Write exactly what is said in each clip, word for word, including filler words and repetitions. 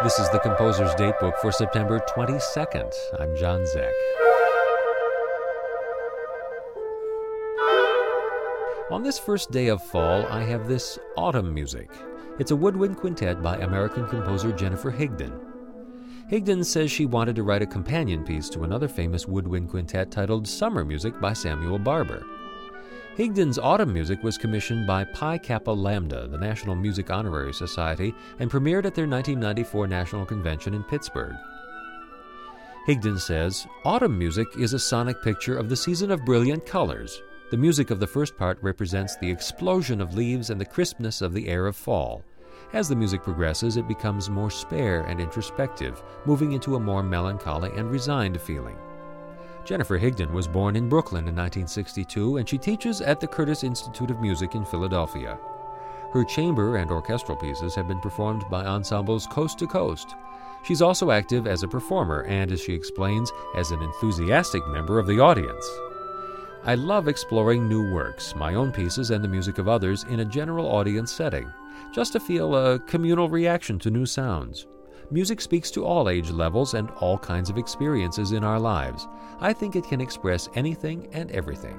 This is the Composer's Datebook for September twenty-second. I'm John Zeck. On this first day of fall, I have this autumn music. It's a woodwind quintet by American composer Jennifer Higdon. Higdon says she wanted to write a companion piece to another famous woodwind quintet titled Summer Music by Samuel Barber. Higdon's autumn music was commissioned by Pi Kappa Lambda, the National Music Honorary Society, and premiered at their nineteen ninety-four National Convention in Pittsburgh. Higdon says, "Autumn music is a sonic picture of the season of brilliant colors. The music of the first part represents the explosion of leaves and the crispness of the air of fall. As the music progresses, it becomes more spare and introspective, moving into a more melancholy and resigned feeling." Jennifer Higdon was born in Brooklyn in nineteen sixty-two, and she teaches at the Curtis Institute of Music in Philadelphia. Her chamber and orchestral pieces have been performed by ensembles coast to coast. She's also active as a performer and, as she explains, as an enthusiastic member of the audience. "I love exploring new works, my own pieces and the music of others, in a general audience setting, just to feel a communal reaction to new sounds. Music speaks to all age levels and all kinds of experiences in our lives. I think it can express anything and everything."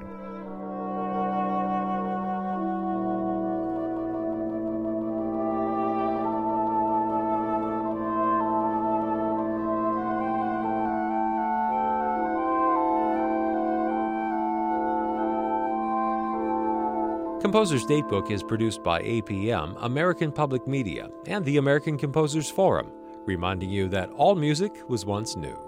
Composer's Datebook is produced by A P M, American Public Media, and the American Composers Forum, reminding you that all music was once new.